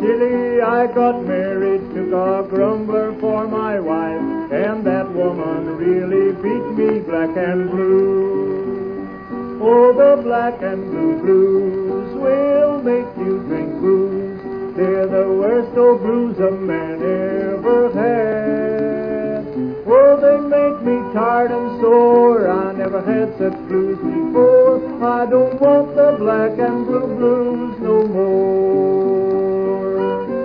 silly, I got married, took a grumbler for my wife, and that woman really beat me black and blue. Oh, the black and blue blues will make you drink booze. They're the worst old blues a man ever had. Oh, they make me tired and sore, I never had such blues before. I don't want the black and blue blues no more.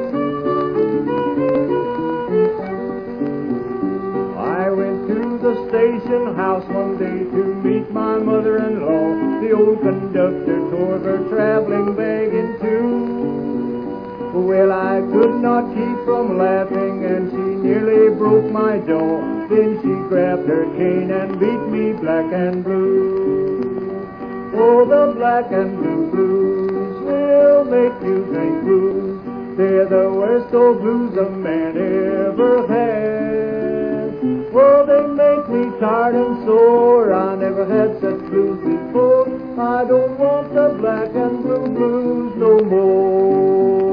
I went to the station house one day to meet my mother-in-law. The old conductor tore her traveling bag in two. Well, I could not keep from laughing, and she nearly broke my jaw. Then she grabbed her cane and beat me black and blue. Oh, the black and blue blues will make you drink booze. They're the worst old blues a man ever had. Oh, they make me tired and sore, I never had such blues before. I don't want the black and blue blues no more.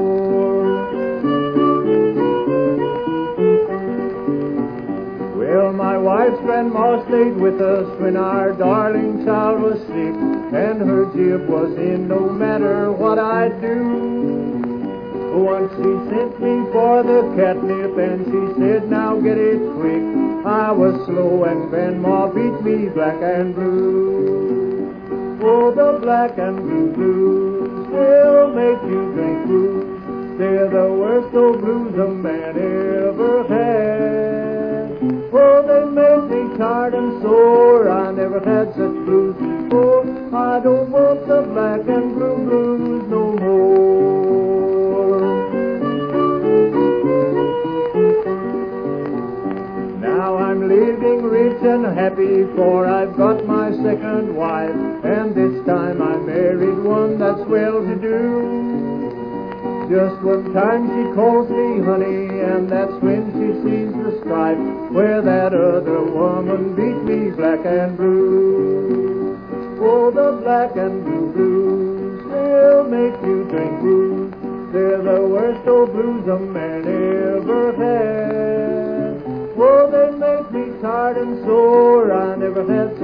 Well, my wife's grandma stayed with us when our darling child was sick, and her jib was in no matter what I'd do. Once she sent me for the catnip, and she said, now get it quick. I was slow, and grandma beat me black and blue. Oh, the black and blue blues will make you drink booze. They're the worst old blues a man ever had. Oh, they made me tired and sore, I never had such blues before. I don't want the black and blue blues no more. Now I'm living rich and happy, for I've got my second wife, and this time I married one that's well-to-do. Just one time she calls me honey, and that's when she sees the stripe where that other woman beat me black and blue. Oh, the black and blue blues will make you drink booze. They're the worst old blues a man ever had. Oh, they make me tired and sore, I never had